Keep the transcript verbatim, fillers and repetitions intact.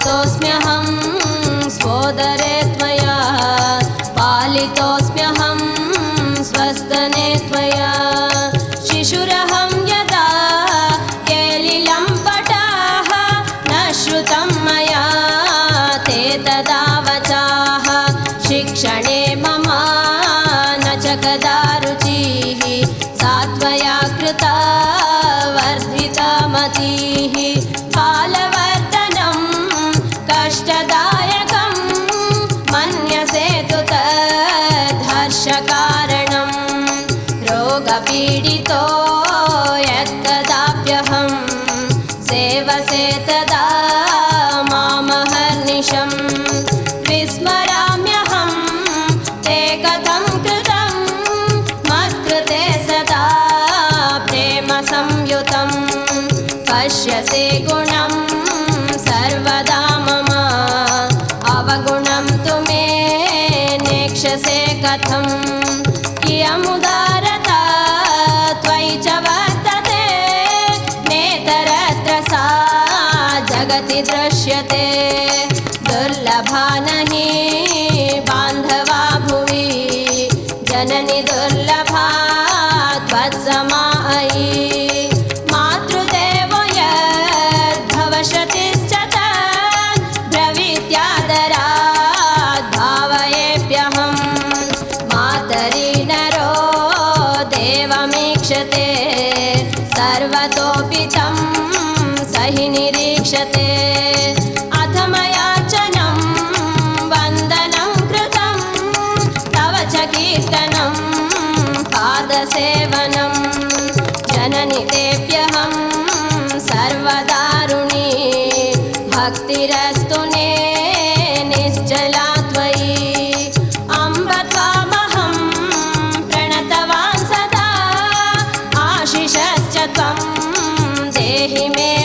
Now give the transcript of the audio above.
पालितोऽस्म्यहं स्वोदरे त्वया पालितोऽस्म्यहं स्वस्तने त्वया शिशुरहं यदा केलिलं पटाः न श्रुतं मया ते तदा वचाः शिक्षणे मम न च कदा रुचिः सा त्वया कृता वर्धितमतिः कालवर्धनं कष्टदायकं मन्यसे तु तद्धर्षकारणं रोगपीडितो यत्कदाप्यहं सेवसे तदा मामहर्निशम् विस्मराम्यहं ते कथं कृतं मत्कृते सदा प्रेम संयुतं पश्यसे गुणं सर्वदा मम अवगुणं तु मे नेक्षसे कथं कियमुदारता त्वयि च वर्तते नेतरत्र सा जगति दृश्यते दुर्लभा नहि बान्धवा भुवि जननि दुर्लभा त्वत्समा अयि मातृदेवो यद्भवशतिश्च तद् ब्रवीत्यादरात् भावयेऽप्यहं मातरि नरो देवमीक्षते सर्वतोऽपि तं स हि निरीक्षते अथ मयार्चनं वन्दनं कृतं तव च कीर्तनं पादसेवनं जननि तेऽप्यहं सर्वदारुणी भक्तिरस्तु मे निश्चला त्वयि अम्ब त्वामहं प्रणतवान् सदा आशिषश्च त्वं देहि मे